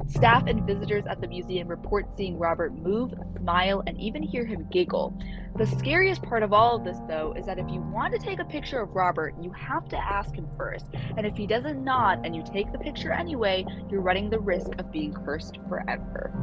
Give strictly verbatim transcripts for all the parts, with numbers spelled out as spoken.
Staff and visitors at the museum report seeing Robert move, smile, and even hear him giggle. The scariest part of all of this, though, is that if you want to take a picture of Robert, you have to ask him first. And if he doesn't nod and you take the picture anyway, you're running the risk of being cursed forever.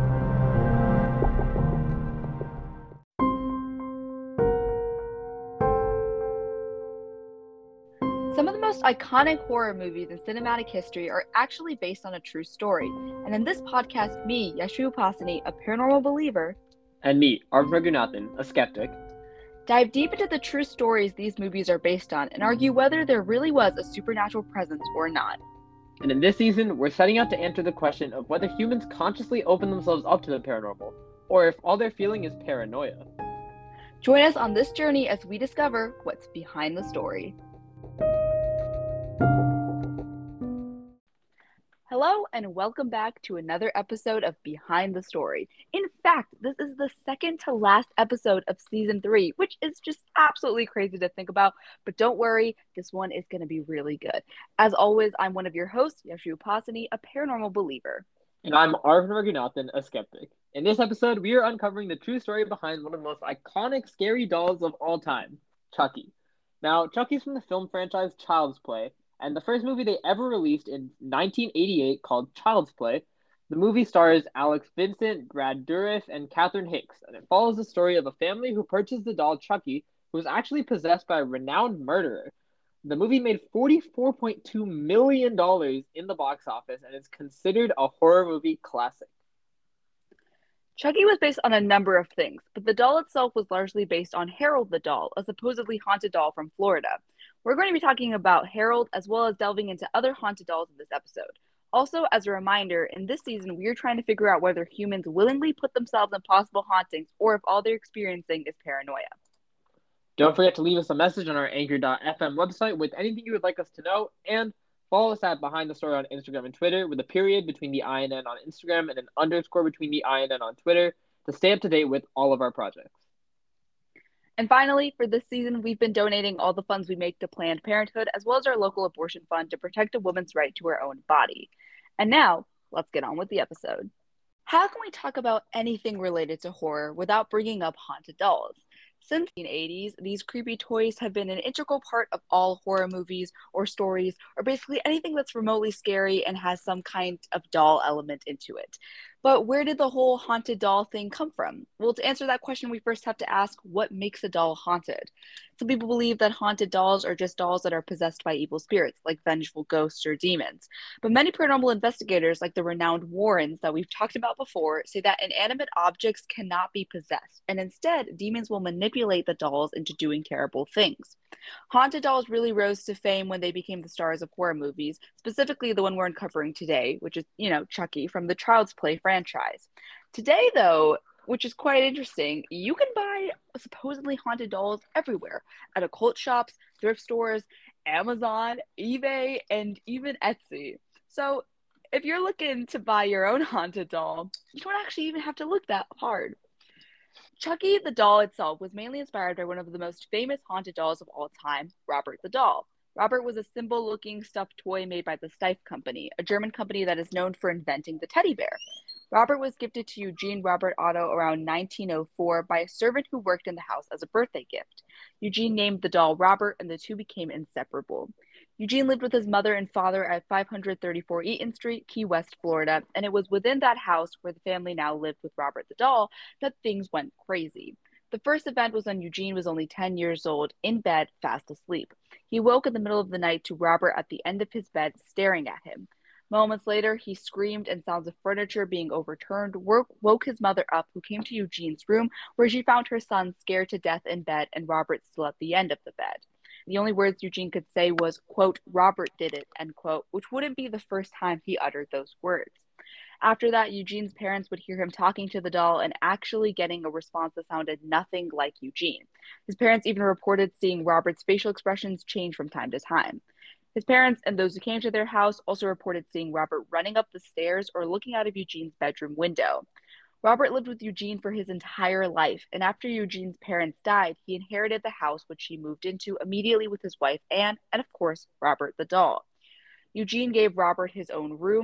Some of the most iconic horror movies in cinematic history are actually based on a true story. And in this podcast, me, Yashu Upasani, a paranormal believer, and me, Arvind Raghunathan, a skeptic, dive deep into the true stories these movies are based on and argue whether there really was a supernatural presence or not. And in this season, we're setting out to answer the question of whether humans consciously open themselves up to the paranormal, or if all they're feeling is paranoia. Join us on this journey as we discover what's behind the story. Hello and welcome back to another episode of Behind the Story. In fact, this is the second to last episode of season three, which is just absolutely crazy to think about, but don't worry, this one is going to be really good. As always, I'm one of your hosts, Yashu Upasani, a paranormal believer. And I'm Arvind Raghunathan, a skeptic. In this episode, we are uncovering the true story behind one of the most iconic scary dolls of all time, Chucky. Now, Chucky's from the film franchise Child's Play, and the first movie they ever released in nineteen eighty-eight called Child's Play. The movie stars Alex Vincent, Brad Dourif, and Catherine Hicks, and it follows the story of a family who purchased the doll Chucky, who was actually possessed by a renowned murderer. The movie made forty-four point two million dollars in the box office and is considered a horror movie classic. Chucky was based on a number of things, but the doll itself was largely based on Harold the doll, a supposedly haunted doll from Florida. We're going to be talking about Harold as well as delving into other haunted dolls in this episode. Also, as a reminder, in this season, we are trying to figure out whether humans willingly put themselves in possible hauntings or if all they're experiencing is paranoia. Don't forget to leave us a message on our anchor dot f m website with anything you would like us to know, and follow us at Behind the Story on Instagram and Twitter with a period between the I and N on Instagram and an underscore between the I and N on Twitter to stay up to date with all of our projects. And finally, for this season, we've been donating all the funds we make to Planned Parenthood, as well as our local abortion fund to protect a woman's right to her own body. And now, let's get on with the episode. How can we talk about anything related to horror without bringing up haunted dolls? Since the eighties, these creepy toys have been an integral part of all horror movies or stories, or basically anything that's remotely scary and has some kind of doll element into it. But where did the whole haunted doll thing come from? Well, to answer that question, we first have to ask, what makes a doll haunted? Some people believe that haunted dolls are just dolls that are possessed by evil spirits, like vengeful ghosts or demons. But many paranormal investigators, like the renowned Warrens that we've talked about before, say that inanimate objects cannot be possessed, and instead, demons will manipulate the dolls into doing terrible things. Haunted dolls really rose to fame when they became the stars of horror movies, specifically the one we're uncovering today, which is, you know, Chucky from the Child's Play franchise. Today, though, which is quite interesting, you can buy supposedly haunted dolls everywhere, at occult shops, thrift stores, Amazon, eBay, and even Etsy. So if you're looking to buy your own haunted doll, you don't actually even have to look that hard. Chucky the doll itself was mainly inspired by one of the most famous haunted dolls of all time, Robert the doll. Robert was a simple-looking stuffed toy made by the Steiff Company, a German company that is known for inventing the teddy bear. Robert was gifted to Eugene Robert Otto around nineteen oh four by a servant who worked in the house as a birthday gift. Eugene named the doll Robert, and the two became inseparable. Eugene lived with his mother and father at five thirty-four Eaton Street, Key West, Florida, and it was within that house where the family now lived with Robert the doll that things went crazy. The first event was when Eugene was only ten years old, in bed, fast asleep. He woke in the middle of the night to Robert at the end of his bed, staring at him. Moments later, he screamed, and sounds of furniture being overturned woke, woke his mother up, who came to Eugene's room, where she found her son scared to death in bed and Robert still at the end of the bed. The only words Eugene could say was, quote, "Robert did it," end quote, which wouldn't be the first time he uttered those words. After that, Eugene's parents would hear him talking to the doll and actually getting a response that sounded nothing like Eugene. His parents even reported seeing Robert's facial expressions change from time to time. His parents and those who came to their house also reported seeing Robert running up the stairs or looking out of Eugene's bedroom window. Robert lived with Eugene for his entire life, and after Eugene's parents died, he inherited the house which he moved into immediately with his wife Anne and, of course, Robert the doll. Eugene gave Robert his own room,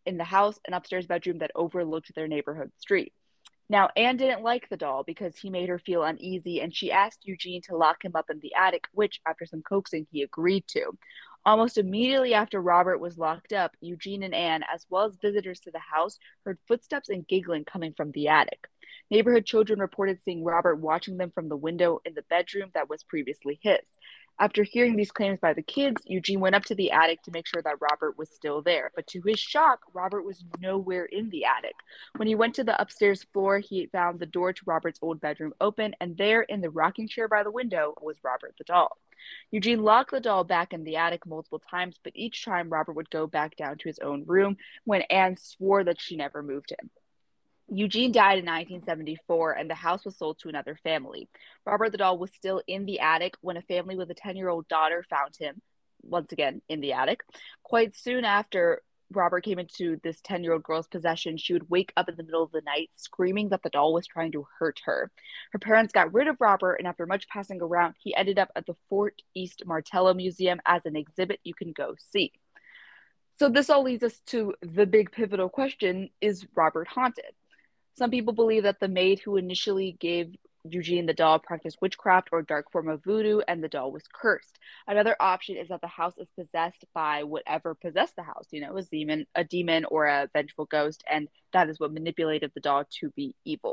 in the house, an upstairs bedroom that overlooked their neighborhood street. Now, Anne didn't like the doll because he made her feel uneasy, and she asked Eugene to lock him up in the attic, which, after some coaxing, he agreed to. Almost immediately after Robert was locked up, Eugene and Anne, as well as visitors to the house, heard footsteps and giggling coming from the attic. Neighborhood children reported seeing Robert watching them from the window in the bedroom that was previously his. After hearing these claims by the kids, Eugene went up to the attic to make sure that Robert was still there. But to his shock, Robert was nowhere in the attic. When he went to the upstairs floor, he found the door to Robert's old bedroom open, and there in the rocking chair by the window was Robert the doll. Eugene locked the doll back in the attic multiple times, but each time Robert would go back down to his own room when Anne swore that she never moved him. Eugene died in nineteen seventy-four, and the house was sold to another family. Robert the doll was still in the attic when a family with a ten-year-old daughter found him, once again, in the attic. Quite soon after Robert came into this ten-year-old girl's possession, she would wake up in the middle of the night screaming that the doll was trying to hurt her. Her parents got rid of Robert, and after much passing around, he ended up at the Fort East Martello Museum as an exhibit you can go see. So this all leads us to the big pivotal question, is Robert haunted? Some people believe that the maid who initially gave Eugene the doll practiced witchcraft or dark form of voodoo, and the doll was cursed. Another option is that the house is possessed by whatever possessed the house, you know, a demon, a demon or a vengeful ghost, and that is what manipulated the doll to be evil.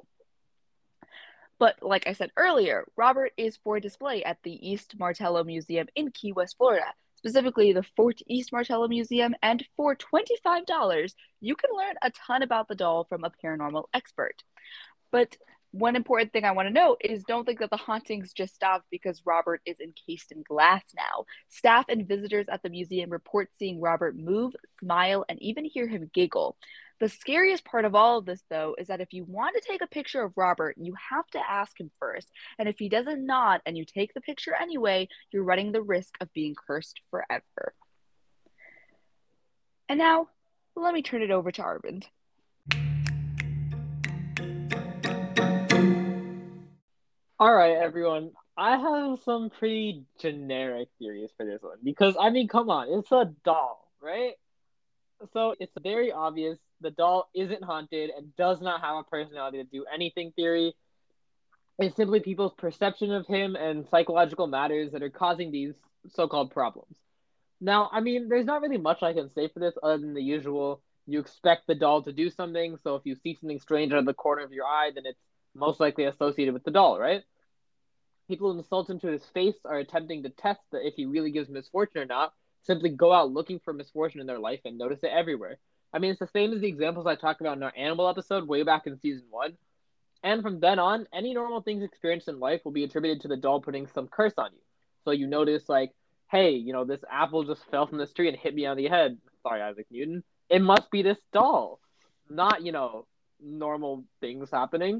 But like I said earlier, Robert is for display at the East Martello Museum in Key West, Florida. Specifically the Fort East Martello Museum, and for twenty-five dollars, you can learn a ton about the doll from a paranormal expert. But one important thing I want to note is don't think that the hauntings just stopped because Robert is encased in glass now. Staff and visitors at the museum report seeing Robert move, smile, and even hear him giggle. The scariest part of all of this, though, is that if you want to take a picture of Robert, you have to ask him first. And if he doesn't nod and you take the picture anyway, you're running the risk of being cursed forever. And now, let me turn it over to Arvind. All right, everyone. I have some pretty generic theories for this one because, I mean, come on, it's a doll, right? So it's very obvious the doll isn't haunted and does not have a personality to do anything theory. It's simply people's perception of him and psychological matters that are causing these so-called problems. Now, I mean, there's not really much I can say for this other than the usual. You expect the doll to do something, so if you see something strange out of the corner of your eye, then it's most likely associated with the doll, right? People who insult him to his face are attempting to test that if he really gives misfortune or not, simply go out looking for misfortune in their life and notice it everywhere. I mean, it's the same as the examples I talked about in our animal episode way back in season one. And from then on, any normal things experienced in life will be attributed to the doll putting some curse on you. So you notice, like, hey, you know, this apple just fell from the tree and hit me on the head. Sorry, Isaac Newton. It must be this doll, not, you know, normal things happening.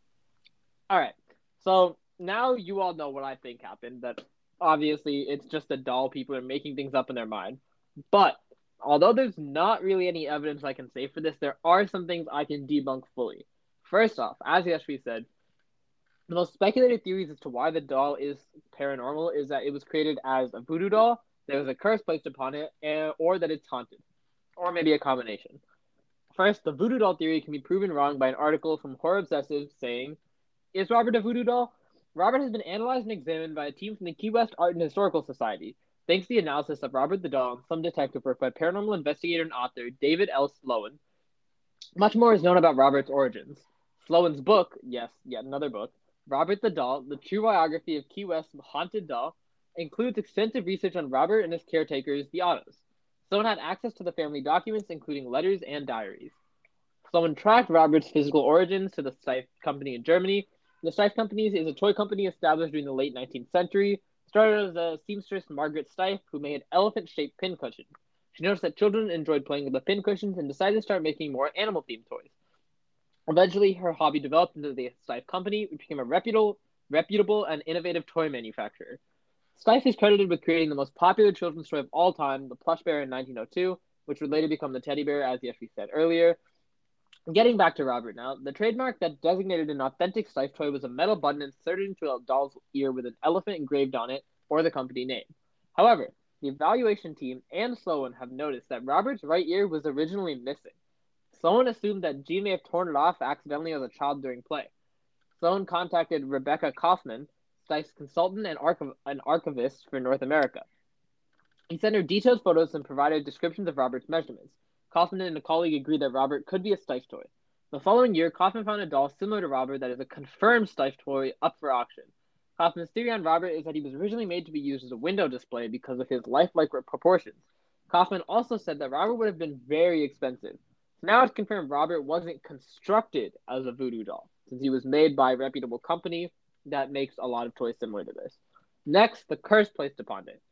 All right, so now you all know what I think happened, that obviously it's just a doll. People are making things up in their mind. But although there's not really any evidence I can say for this, there are some things I can debunk fully. First off, as Yashvi said, the most speculated theories as to why the doll is paranormal is that it was created as a voodoo doll, there was a curse placed upon it, and, or that it's haunted. Or maybe a combination. First, the voodoo doll theory can be proven wrong by an article from Horror Obsessive saying, is Robert a voodoo doll? Robert has been analyzed and examined by a team from the Key West Art and Historical Society, thanks to the analysis of Robert the Doll and some detective work by paranormal investigator and author David L. Sloan. Much more is known about Robert's origins. Sloan's book, yes, yet another book, Robert the Doll, The True Biography of Key West's Haunted Doll, includes extensive research on Robert and his caretakers, the Ottos. Sloan had access to the family documents, including letters and diaries. Sloan tracked Robert's physical origins to the Steiff Company in Germany. The Steiff Company is a toy company established during the late nineteenth century. Started as a seamstress Margaret Steiff, who made elephant-shaped pincushions. She noticed that children enjoyed playing with the pincushions and decided to start making more animal-themed toys. Eventually, her hobby developed into the Steiff Company, which became a reputable, reputable and innovative toy manufacturer. Steiff is credited with creating the most popular children's toy of all time, the plush bear in nineteen oh two, which would later become the teddy bear, as Yeshvi said earlier. Getting back to Robert now, the trademark that designated an authentic Steiff toy was a metal button inserted into a doll's ear with an elephant engraved on it, or the company name. However, the evaluation team and Sloan have noticed that Robert's right ear was originally missing. Someone assumed that G may have torn it off accidentally as a child during play. Sloan contacted Rebecca Kaufman, Stice's consultant and, archiv- and archivist for North America. He sent her detailed photos and provided descriptions of Robert's measurements. Kaufman and a colleague agreed that Robert could be a Stice toy. The following year, Kaufman found a doll similar to Robert that is a confirmed Stice toy up for auction. Kaufman's theory on Robert is that he was originally made to be used as a window display because of his lifelike proportions. Kaufman also said that Robert would have been very expensive. So now it's confirmed Robert wasn't constructed as a voodoo doll, since he was made by a reputable company that makes a lot of toys similar to this. Next, the curse placed upon it.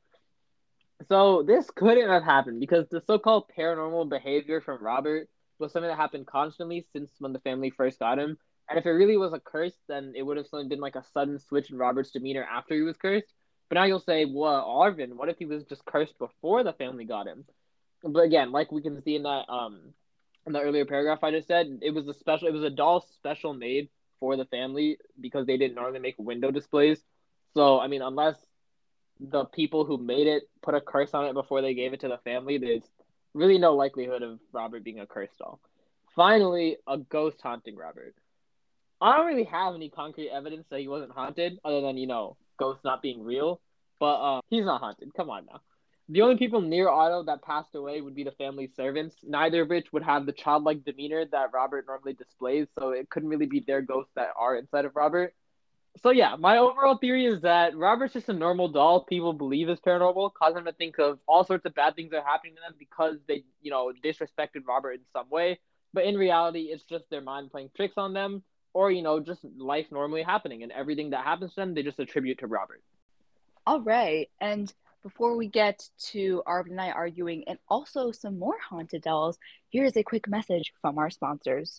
So this couldn't have happened because the so-called paranormal behavior from Robert was something that happened constantly since when the family first got him. And if it really was a curse, then it would have been like a sudden switch in Robert's demeanor after he was cursed. But now you'll say, well, Arvin, what if he was just cursed before the family got him? But again, like we can see in that um in the earlier paragraph I just said, it was a special it was a doll special made for the family because they didn't normally make window displays. So I mean, unless the people who made it put a curse on it before they gave it to the family, there's really no likelihood of Robert being a cursed doll. Finally, a ghost haunting Robert. I don't really have any concrete evidence that he wasn't haunted, other than, you know, ghosts not being real. But uh, he's not haunted. Come on now. The only people near Otto that passed away would be the family servants, neither of which would have the childlike demeanor that Robert normally displays, so it couldn't really be their ghosts that are inside of Robert. So yeah, my overall theory is that Robert's just a normal doll people believe is paranormal, causing them to think of all sorts of bad things are happening to them because they, you know, disrespected Robert in some way. But in reality, it's just their mind playing tricks on them, or, you know, just life normally happening, and everything that happens to them, they just attribute to Robert. All right. And before we get to Arvin and I arguing and also some more haunted dolls, here's a quick message from our sponsors.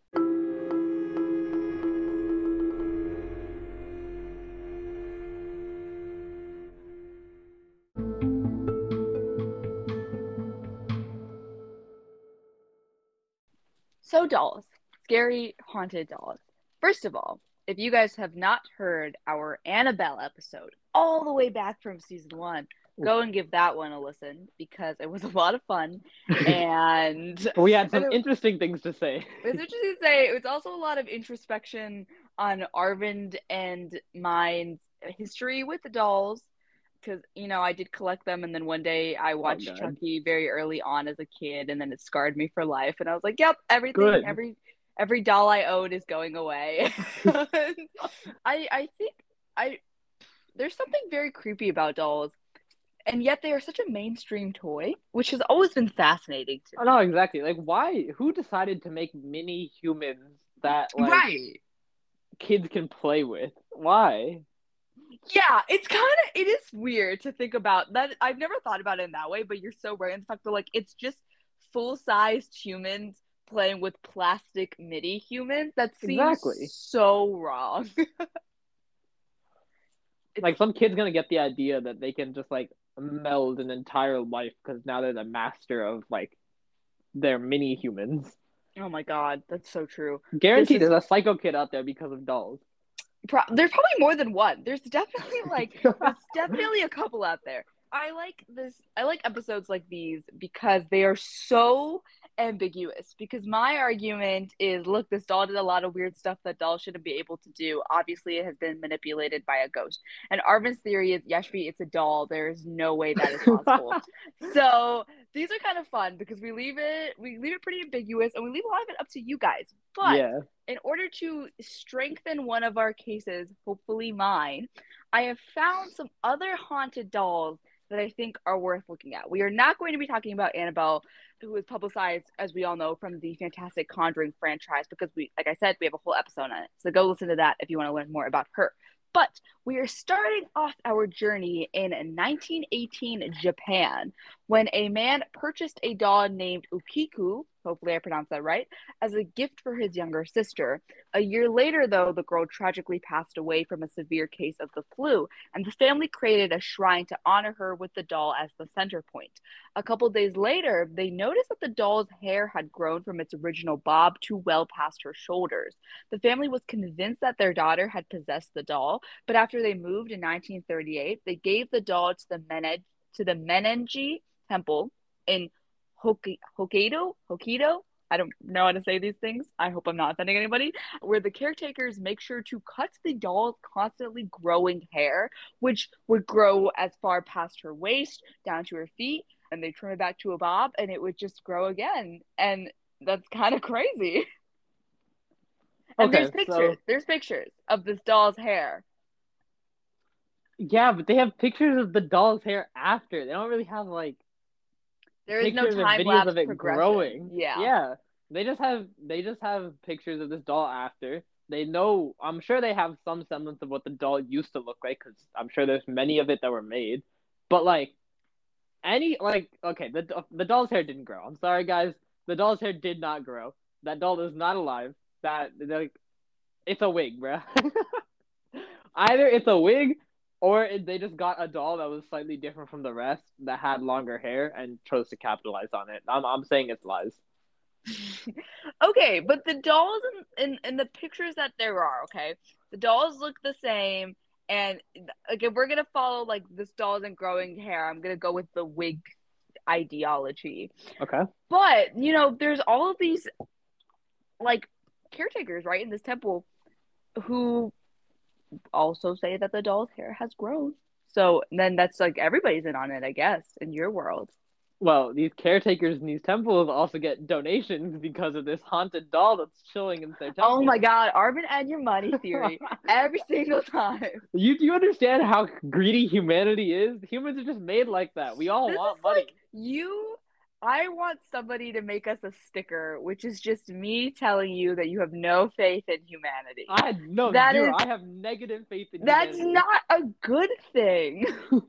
So dolls, scary haunted dolls. First of all, if you guys have not heard our Annabelle episode all the way back from season one, go and give that one a listen because it was a lot of fun and we had some it, interesting things to say. It was interesting to say. It was also a lot of introspection on Arvind and mine's history with the dolls because, you know, I did collect them, and then one day I watched Oh, Chucky very ery on as a kid, and then it scarred me for life. And I was like, "Yep, everything, Good. every every doll I owned is going away." I I think I there's something very creepy about dolls, and yet they are such a mainstream toy, which has always been fascinating to me. Oh, no, exactly. Like, why? Who decided to make mini humans that like Right. kids can play with? Why? Yeah, it's kind of it is weird to think about that. I've never thought about it in that way, but you're so right in the fact that like it's just full-sized humans playing with plastic mini humans. That seems Exactly. so wrong. Like some kid's gonna get the idea that they can just like meld an entire life because now they're the master of like their mini humans. Oh my God, that's so true. Guaranteed, This is there's a psycho kid out there because of dolls. pro- there's probably more than one. There's definitely like there's definitely a couple out there. I like this. I like episodes like these because they are so ambiguous. Because my argument is, look, this doll did a lot of weird stuff that dolls shouldn't be able to do. Obviously, it has been manipulated by a ghost. And Arvin's theory is, Yashvi, it's a doll. There's no way that is possible. So these are kind of fun because we leave it we leave it pretty ambiguous, and we leave a lot of it up to you guys. But yeah. in order to strengthen one of our cases, hopefully mine, I have found some other haunted dolls that I think are worth looking at. We are not going to be talking about Annabelle, who was publicized, as we all know, from the Fantastic Conjuring franchise, because we, like I said, we have a whole episode on it. So go listen to that if you want to learn more about her. But we are starting off our journey in nineteen eighteen Japan, when a man purchased a doll named Ukiku, hopefully I pronounced that right, as a gift for his younger sister. A year later, though, the girl tragically passed away from a severe case of the flu, and the family created a shrine to honor her with the doll as the center point. A couple days later, they noticed that the doll's hair had grown from its original bob to well past her shoulders. The family was convinced that their daughter had possessed the doll, but after they moved in nineteen thirty-eight, they gave the doll to the Menenji, to the Menenji Temple in Hokkaido, Hokkaido, I don't know how to say these things. I hope I'm not offending anybody. Where the caretakers make sure to cut the doll's constantly growing hair, which would grow as far past her waist down to her feet, and they trim it back to a bob, and it would just grow again. And that's kind of crazy. And there's Okay, pictures. so There's pictures of this doll's hair. yeah, but they have pictures of the doll's hair after. They don't really have like There is no pictures or time videos lapse of it progression. growing. Yeah. Yeah, they just have they just have pictures of this doll after. They know, I'm sure they have some semblance of what the doll used to look like because I'm sure there's many of it that were made. But like any like okay, the the doll's hair didn't grow. I'm sorry guys, the doll's hair did not grow. That doll is not alive. That like it's a wig, bro. Either it's a wig or it, they just got a doll that was slightly different from the rest that had longer hair and chose to capitalize on it. I'm I'm saying it's lies. Okay, but the dolls in, in in the pictures that there are, okay, the dolls look the same, and like if we're gonna follow like this doll isn't growing hair, I'm gonna go with the wig ideology. Okay. But you know, there's all of these like caretakers, right, in this temple who also say that the doll's hair has grown. So then that's like everybody's in on it, I guess, in your world. Well, these caretakers in these temples also get donations because of this haunted doll that's chilling in their Oh my temple. God, Arvin and your money theory every single time. You do you understand how greedy humanity is? Humans are just made like that. We all This want is like money. you. I want somebody to make us a sticker, which is just me telling you that you have no faith in humanity. I had no That zero. is, I have negative faith in that's humanity. not a good thing.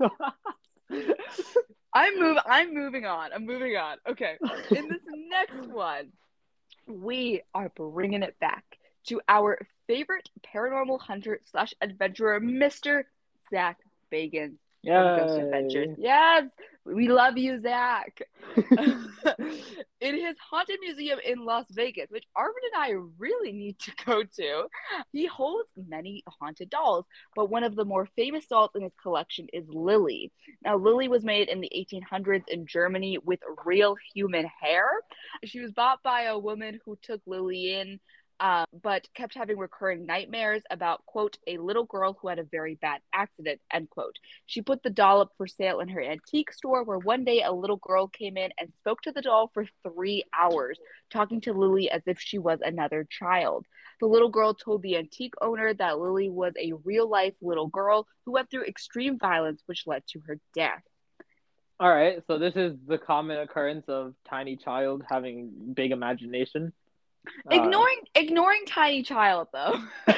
I'm move. I'm moving on. I'm moving on. Okay. In this next one, we are bringing it back to our favorite paranormal hunter slash adventurer, Mister Zach Bagans from Ghost Adventures. Yay. Yes, we love you, Zach. In his haunted museum in Las Vegas, which Arvin and I really need to go to, he holds many haunted dolls, but one of the more famous dolls in his collection is Lily. Now, Lily was made in the eighteen hundreds in Germany with real human hair. She was bought by a woman who took Lily in, um, but kept having recurring nightmares about, quote, a little girl who had a very bad accident, end quote. She put the doll up for sale in her antique store, where one day a little girl came in and spoke to the doll for three hours, talking to Lily as if she was another child. The little girl told the antique owner that Lily was a real life little girl who went through extreme violence, which led to her death. All right, so this is the common occurrence of tiny child having big imagination. Uh, Ignoring ignoring tiny child though.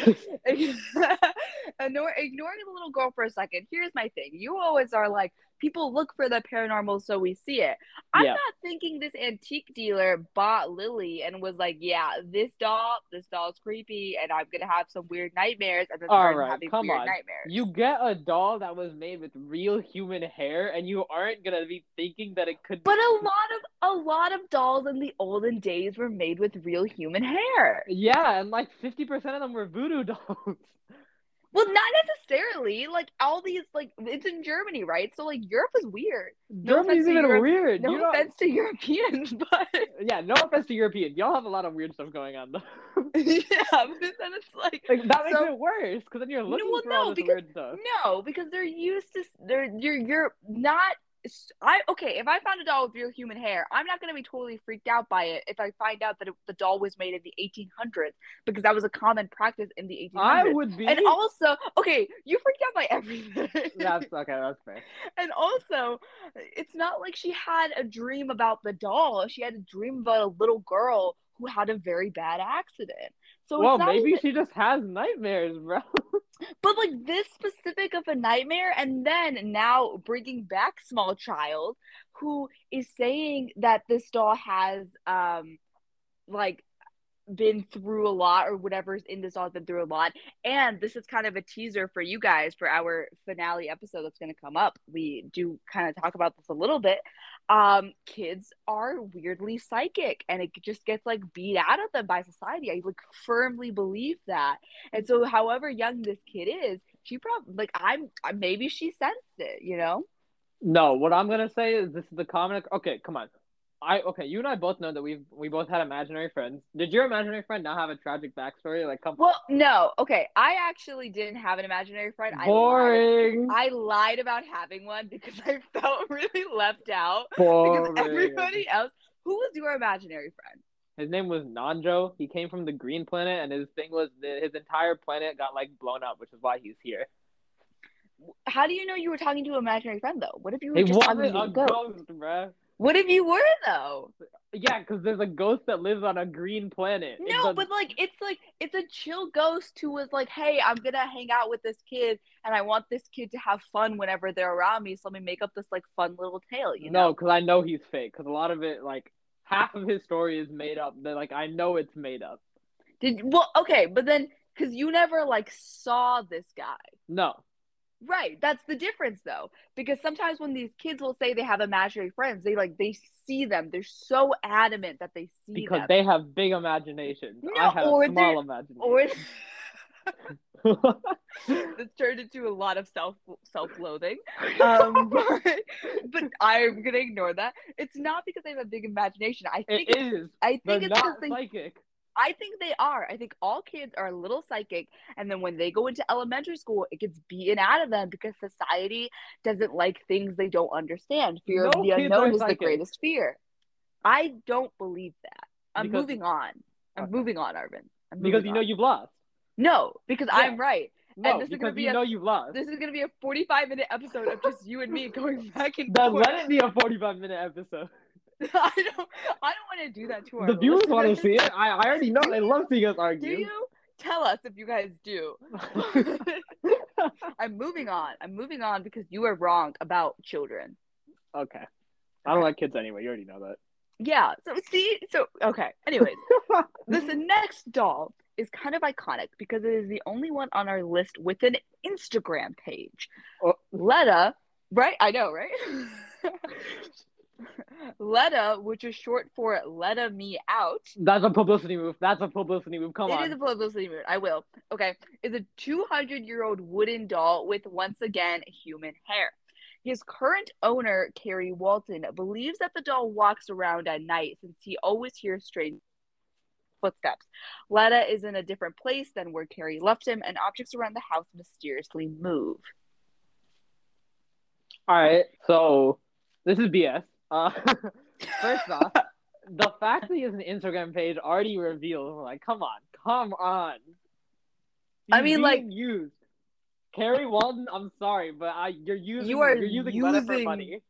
Ignore, ignoring the little girl for a second. Here's my thing. You always are like, people look for the paranormal so we see it. I'm yeah. not thinking this antique dealer bought Lily and was like, yeah, this doll, this doll's creepy and I'm gonna have some weird nightmares, and then All started right, having come weird on. nightmares. You get a doll that was made with real human hair, and you aren't gonna be thinking that it could. But a lot of a lot of dolls in the olden days were made with real human hair. Yeah, and like fifty percent of them were voodoo dolls. Well, not necessarily. Like all these, like it's in Germany, right? So like Europe is weird. No offense Germany's to even Europe. weird. You No know, offense to Europeans, but yeah, no offense to Europeans. Y'all have a lot of weird stuff going on though. yeah. But then it's like, Like that makes so it worse because then you're no, looking well, for all no, this because weird stuff. no, because they're used to they're you're you're not. I okay. If I found a doll with real human hair, I'm not gonna be totally freaked out by it if I find out that it, the doll was made in the eighteen hundreds, because that was a common practice in the I eighteen hundreds. would be. And also, okay, you freaked out by everything. That's okay. That's fair. And also, it's not like she had a dream about the doll. She had a dream about a little girl who had a very bad accident. So it's Well, not maybe even, she just has nightmares, bro. but like this specific of a nightmare, and then now bringing back small child who is saying that this doll has um like been through a lot, or whatever's in this all has been through a lot. And this is kind of a teaser for you guys for our finale episode that's going to come up. We do kind of talk about this a little bit. Um kids are weirdly psychic, and it just gets like beat out of them by society. I like firmly believe that. And so however young this kid is, she probably like i'm maybe she sensed it, you know. No, what I'm gonna say is this is the common. Okay, come on. I okay, you and I both know that we've we both had imaginary friends. Did your imaginary friend not have a tragic backstory? Like, come Well, no. Okay, I actually didn't have an imaginary friend. on. I lied. Boring. I lied about having one because I felt really left out because Boring. everybody else. Who was your imaginary friend? His name was Nanjo. He came from the green planet, and his thing was that his entire planet got like blown up, which is why he's here. How do you know you were talking to an imaginary friend though? What if you were He just talking wasn't to a a ghost? ghost, bruh. What if you were though? Yeah, because there's a ghost that lives on a green planet. It No, does but like it's like it's a chill ghost who was like, "Hey, I'm gonna hang out with this kid, and I want this kid to have fun whenever they're around me. So let me make up this like fun little tale." You no, know? because I know he's fake. Because a lot of it, like half of his story is made up. That like I know it's made up. Did well, okay, but then because you never like saw this guy. No, Right, that's the difference though. Because sometimes when these kids will say they have imaginary friends, they like they see them. They're so adamant that they see because them. they have big imaginations. I No, had a or small they're or imagination. this turned into a lot of self self loathing. Um, but but I'm gonna ignore that. It's not because they have a big imagination. I think It it's is. I They're think it's because not they psychic. I think they are. I think all kids are a little psychic, and then when they go into elementary school, it gets beaten out of them because society doesn't like things they don't understand. Fear of No the kids are unknown is the psychic greatest fear. I don't believe that. I'm because moving on. I'm okay. moving on, Arvin. I'm Because moving you know on. you've lost. No, because Yeah. I'm right. And No, this is gonna because be you a know you've lost. this is gonna be a forty-five minute episode of just you and me going back and Then forth. let it be a forty-five minute episode. I don't I don't want to do that to our The viewers want to listeners. see it. I, I already know. Do They you? love seeing us Do argue. you? Tell us if you guys do. I'm moving on. I'm moving on because you are wrong about children. Okay. I don't like kids anyway. You already know that. Yeah. So see, so okay. Anyways, this next doll is kind of iconic because it is the only one on our list with an Instagram page. Oh. Letta, right? I know, right? Letta, which is short for Letta Me Out. That's a publicity move. That's a publicity move. Come It on. is a publicity move. I will. Okay. Is a two hundred year old wooden doll with once again human hair. His current owner, Carrie Walton, believes that the doll walks around at night since he always hears strange footsteps. Letta is in a different place than where Carrie left him, and objects around the house mysteriously move. All right. So this is B S. Uh, first off, the fact that he has an Instagram page already reveals, like, come on, come on. He's I mean, being like, used. Carrie Walton, I'm sorry, but I you're using you are you're using Letta for using. money.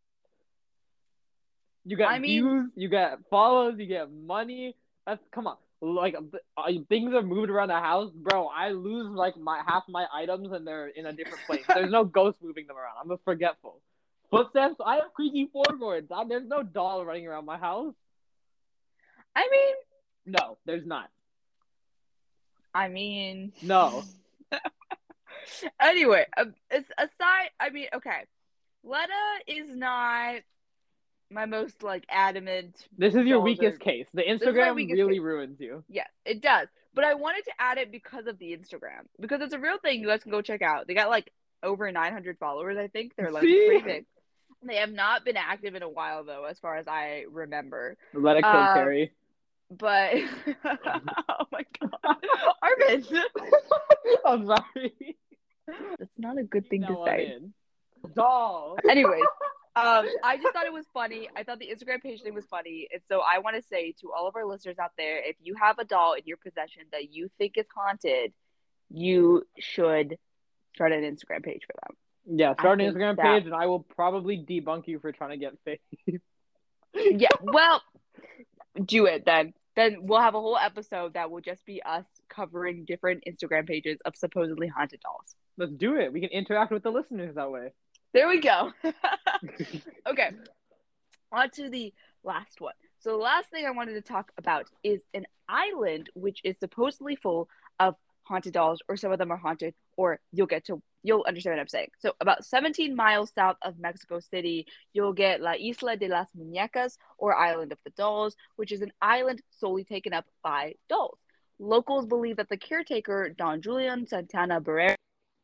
You get I mean, views, you get follows, you get money. That's come on. Like uh, things are moved around the house, bro. I lose like my half my items and they're in a different place. There's no ghost moving them around. I'm a forgetful. Footsteps. I have creaky floorboards. I, there's no doll running around my house. I mean, No, there's not. I mean, No. Anyway, um, it's aside. I mean, okay, Letta is not my most like adamant. This is your dolls weakest are- case. The is my Instagram weakest really case. ruins you. Yes, it does. But I wanted to add it because of the Instagram because it's a real thing. You guys can go check out. They got like over nine hundred followers. I think they're like See? pretty big. They have not been active in a while though, as far as I remember. Let it kill Um, Carrie. But oh my god, Arvin, I'm sorry. that's not a good thing That to one say. in. Doll. Anyways, um, I just thought it was funny. I thought the Instagram page thing was funny. And so I want to say to all of our listeners out there, if you have a doll in your possession that you think is haunted, you should start an Instagram page for them. Yeah, start I an think Instagram that- page and I will probably debunk you for trying to get fame. Yeah, well, do it then. Then we'll have a whole episode that will just be us covering different Instagram pages of supposedly haunted dolls. Let's do it. We can interact with the listeners that way. There we go. Okay, on to the last one. So the last thing I wanted to talk about is an island which is supposedly full of haunted dolls, or some of them are haunted, or you'll get to you'll understand what I'm saying. So about seventeen miles south of Mexico City, you'll get La Isla de las Muñecas, or Island of the Dolls, which is an island solely taken up by dolls. Locals believe that the caretaker, Don Julian Santana Barrera,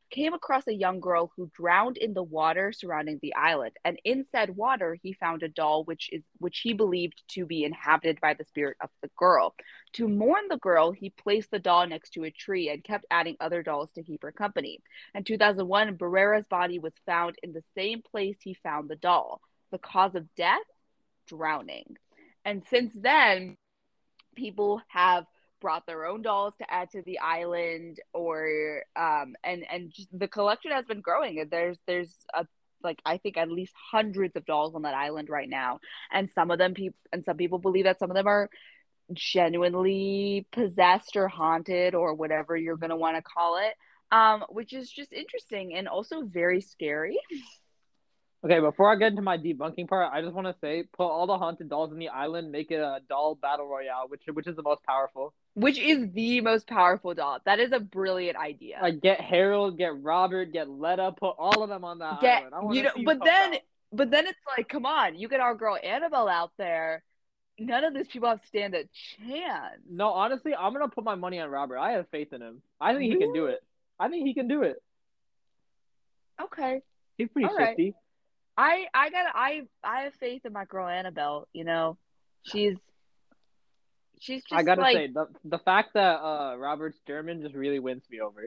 came across a young girl who drowned in the water surrounding the island. And in said water, he found a doll which is which he believed to be inhabited by the spirit of the girl. To mourn the girl, he placed the doll next to a tree and kept adding other dolls to keep her company. In two thousand one, Barrera's body was found in the same place he found the doll. The cause of death? Drowning. And since then, people have brought their own dolls to add to the island, or um and and just, the collection has been growing. There's there's a like I think at least hundreds of dolls on that island right now, and some of them people and some people believe that some of them are genuinely possessed or haunted or whatever you're gonna want to call it, um which is just interesting and also very scary. Okay, before I get into my debunking part, I just want to say, put all the haunted dolls in the island, make it a doll battle royale, which which is the most powerful. Which is the most powerful doll. That is a brilliant idea. Like, get Harold, get Robert, get Letta, put all of them on that Get island. I want you to know, see but come then, out. but then it's like, come on, you get our girl Annabelle out there. None of these people have stand a chance. No, honestly, I'm gonna put my money on Robert. I have faith in him. I think he can do Really? it. I think he can do it. Okay, He's pretty all right. shifty. I I got I I have faith in my girl Annabelle. You know, she's she's I just gotta like say, the the fact that uh Robert's German just really wins me over.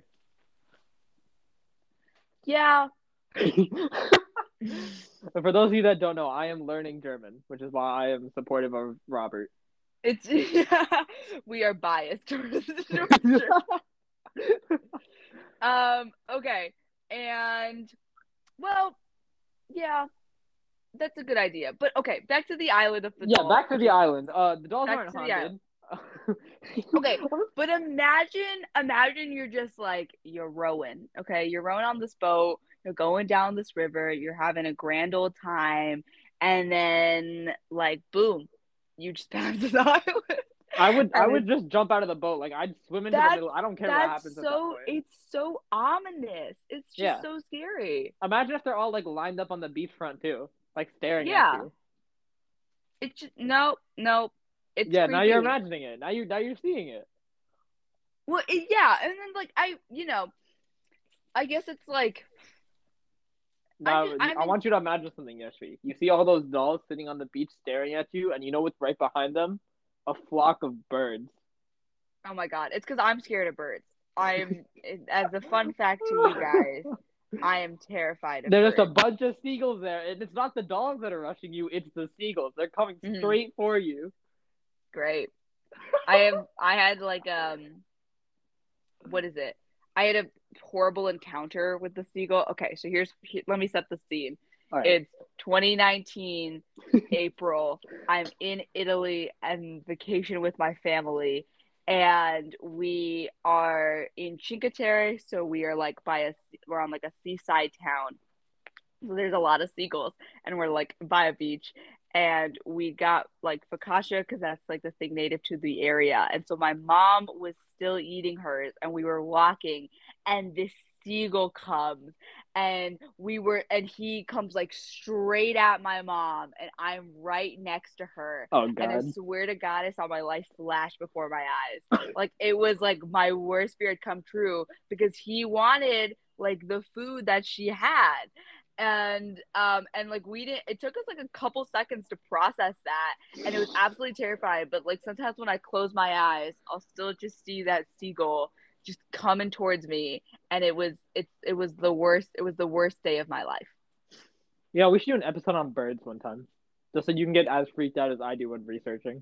yeah. For those of you that don't know, I am learning German, which is why I am supportive of Robert. It's yeah, we are biased towards, towards um okay, and well, yeah, that's a good idea. But okay, back to the island of the Yeah, dolls. back to the island. Uh, the dolls Back aren't to the island. haunted. Okay, but imagine, imagine you're just like you're rowing. Okay, you're rowing on this boat. You're going down this river. You're having a grand old time, and then like boom, you just pass this island. I would I And would it's just jump out of the boat. Like, I'd swim into the that's middle. I don't care what that's happens at that so point. it's so ominous. It's just Yeah. so scary. Imagine if they're all like lined up on the beachfront too, like staring at Yeah. you. It's just no, no. It's Yeah, now you're creepy. imagining it. Now you now you're seeing it. Well, it, yeah, and then like I, you know, I guess it's like Now I'm just, I'm I in, want you to imagine something, Yashvi. You see all those dolls sitting on the beach staring at you, and you know what's right behind them? A flock of birds. oh my God, it's because I'm scared of birds. I'm as a fun fact to you guys, I am terrified of There's just a birds. bunch of seagulls there, and it's not the dogs that are rushing you; it's the seagulls. They're coming Mhm. straight for you. Great. I have I had like um what is it? I had a horrible encounter with the seagull. Okay, so here's here, let me set the scene. All right. It's twenty nineteen April. I'm in Italy and vacation with my family, and we are in Cinque Terre, so we are like by a we're on like a seaside town. So there's a lot of seagulls, and we're like by a beach, and we got like focaccia because that's like the thing native to the area. And so my mom was still eating hers, and we were walking, and this seagull comes, and we were, and he comes like straight at my mom, and I'm right next to her. Oh And I God. swear to God, I saw my life flash before my eyes. Like it was like my worst fear had come true because he wanted like the food that she had, and um and like we didn't it took us like a couple seconds to process that, and it was absolutely terrifying. But like sometimes when I close my eyes, I'll still just see that seagull just coming towards me, and it was it's it was the worst it was the worst day of my life. Yeah, we should do an episode on birds one time, just so you can get as freaked out as I do when researching.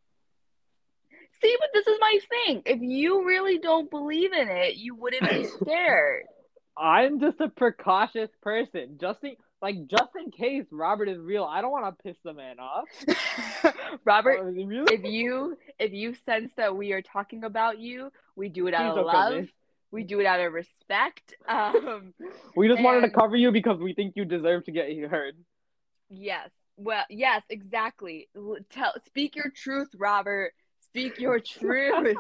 See, but this is my thing. If you really don't believe in it, you wouldn't be scared. I'm just a precautious person. Just in, like just in case Robert is real, I don't want to piss the man off. Robert, Oh, is he really? if you if you sense that we are talking about you, we do it out Please of don't kill love. me. We do it out of respect. Um, We just wanted to and cover you because we think you deserve to get heard. yes, well, yes, exactly. L- Tell, speak your truth, Robert. Speak your truth.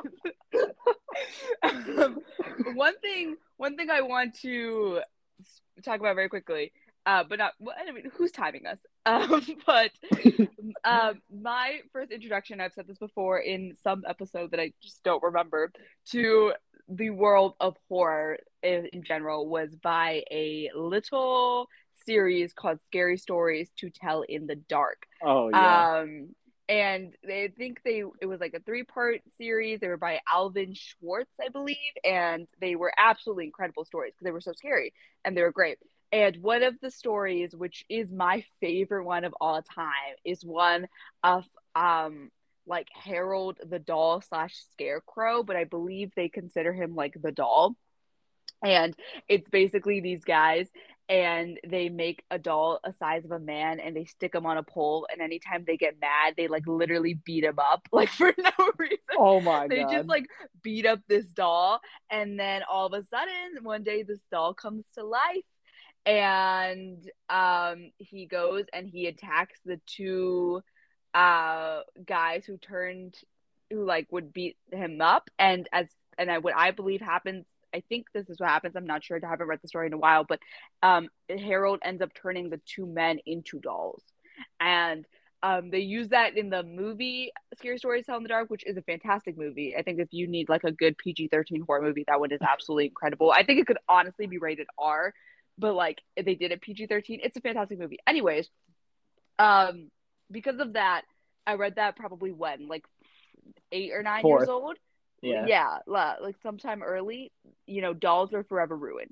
um, one thing, one thing I want to s- talk about very quickly, uh, but not. Well, I mean, who's timing us? Um, but um, my first introduction, I've said this before in some episode that I just don't remember, to the world of horror in, in general was by a little series called Scary Stories to Tell in the Dark. Oh yeah. Um, and they think they it was like a three part series. They were by Alvin Schwartz, I believe, and they were absolutely incredible stories because they were so scary and they were great. And one of the stories, which is my favorite one of all time, is one of um like Harold the doll slash scarecrow, but I believe they consider him like the doll. And it's basically these guys and they make a doll a size of a man and they stick him on a pole, and anytime they get mad they like literally beat him up like for no reason. Oh my They just god. like beat up this doll, and then all of a sudden one day this doll comes to life, and um he goes and he attacks the two uh guys who turned who like would beat him up. And as and I, what I believe happens, I think this is what happens, I'm not sure, I haven't read the story in a while, but um Harold ends up turning the two men into dolls. And um they use that in the movie Scary Stories to Tell in the Dark, which is a fantastic movie. I think if you need like a good P G thirteen horror movie, that one is absolutely incredible. I think it could honestly be rated R, but like if they did a P G thirteen, it's a fantastic movie. Anyways, um because of that, I read that probably when like eight or nine years Fourth. old. Yeah. Yeah, like sometime early. You know, dolls are forever ruined.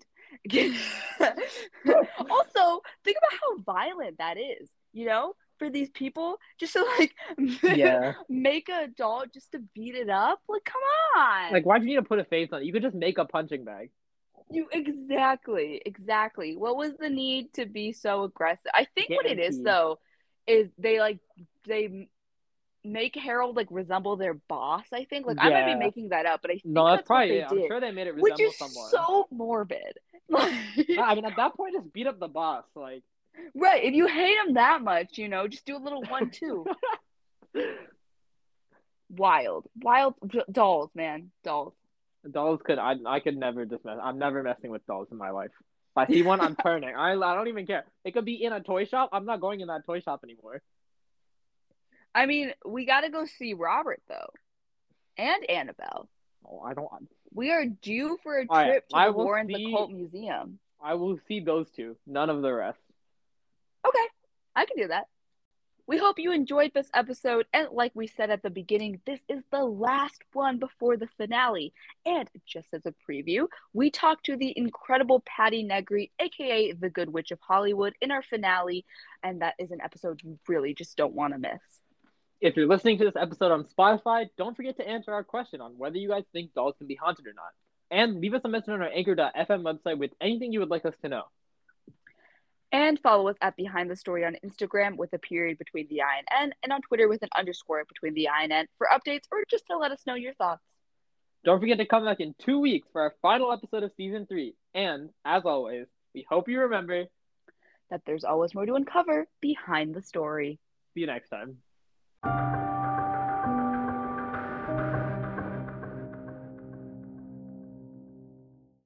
Also, think about how violent that is, you know, for these people just to like Yeah. make a doll just to beat it up. Like, come on. Like, why'd you need to put a face on it? You could just make a punching bag. You exactly, exactly. What was the need to be so aggressive? I think what it is Guaranteed. though is they like they make Harold like resemble their boss. I think like I might be Yeah. making that up, but I think No, that's that's what probably they it. I'm did, sure they made it which resemble is someone. so morbid. Like, No, I mean, at that point, just beat up the boss. Like, right? If you hate him that much, you know, just do a little one two. Wild, wild d- dolls, man, dolls. dolls could I I could never just mess. I'm never messing with dolls in my life. If I see one, I'm turning. I I don't even care. It could be in a toy shop. I'm not going in that toy shop anymore. I mean, we got to go see Robert though, and Annabelle. Oh, I don't. We are due for a All right, trip to I the will Warrens see. Occult Museum. I will see those two. None of the rest. Okay, I can do that. We hope you enjoyed this episode, and like we said at the beginning, this is the last one before the finale. And just as a preview, we talked to the incredible Patti Negri, aka the Good Witch of Hollywood, in our finale, and that is an episode you really just don't want to miss. If you're listening to this episode on Spotify, don't forget to answer our question on whether you guys think dolls can be haunted or not. And leave us a message on our anchor dot f m website with anything you would like us to know. And follow us at Behind the Story on Instagram with a period between the I and N, and on Twitter with an underscore between the I and N for updates or just to let us know your thoughts. Don't forget to come back in two weeks for our final episode of season three. And as always, we hope you remember that there's always more to uncover behind the story. See you next time.